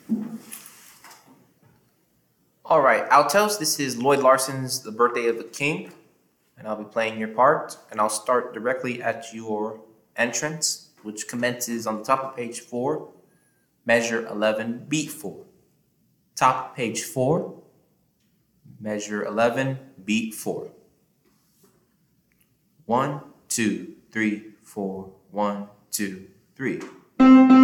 All right, Altos, this is Lloyd Larson's The Birthday of the King, and I'll be playing your part, and I'll start directly at your entrance, which commences on the top of page 4, measure 11, beat 4. Top of page 4, measure 11, beat 4. 1, 2, 3, 4, 1, 2, 3.